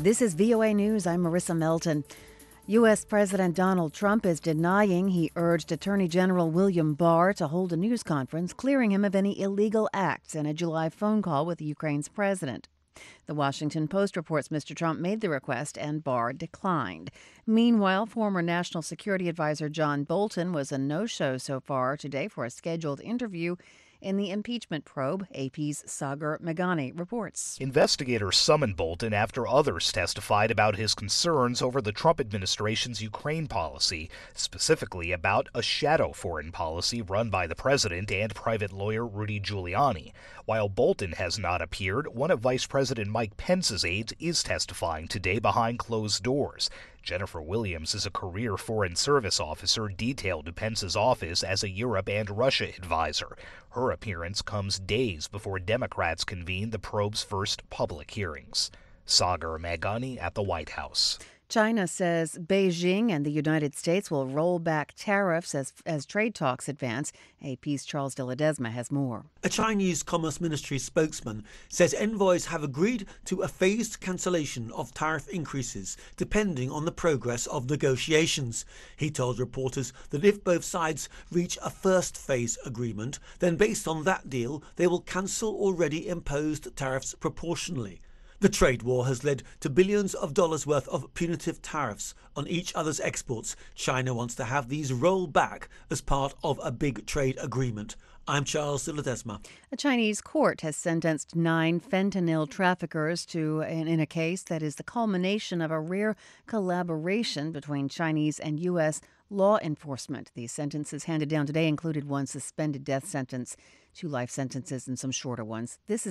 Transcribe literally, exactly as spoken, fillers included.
This is V O A News. I'm Marissa Melton. U S. President Donald Trump is denying he urged Attorney General William Barr to hold a news conference clearing him of any illegal acts in a July phone call with Ukraine's president. The Washington Post reports Mister Trump made the request and Barr declined. Meanwhile, former National Security Advisor John Bolton was a no-show so far today for a scheduled interview in the impeachment probe. A P's Sagar Meghani reports. Investigators summoned Bolton after others testified about his concerns over the Trump administration's Ukraine policy, specifically about a shadow foreign policy run by the president and private lawyer Rudy Giuliani. While Bolton has not appeared, one of Vice President Mike Pence's aides is testifying today behind closed doors. Jennifer Williams is a career Foreign Service officer detailed to Pence's office as a Europe and Russia advisor. Her appearance comes days before Democrats convene the probe's first public hearings. Sagar Meghani at the White House. China says Beijing and the United States will roll back tariffs as as trade talks advance. A P's Charles de Ledesma has more. A Chinese Commerce Ministry spokesman says envoys have agreed to a phased cancellation of tariff increases depending on the progress of negotiations. He told reporters that if both sides reach a first phase agreement, then based on that deal, they will cancel already imposed tariffs proportionally. The trade war has led to billions of dollars worth of punitive tariffs on each other's exports. China wants to have these rolled back as part of a big trade agreement. I'm Charles de Ledesma. A Chinese court has sentenced nine fentanyl traffickers to in, in a case that is the culmination of a rare collaboration between Chinese and U S law enforcement. These sentences handed down today included one suspended death sentence, two life sentences, and some shorter ones. This is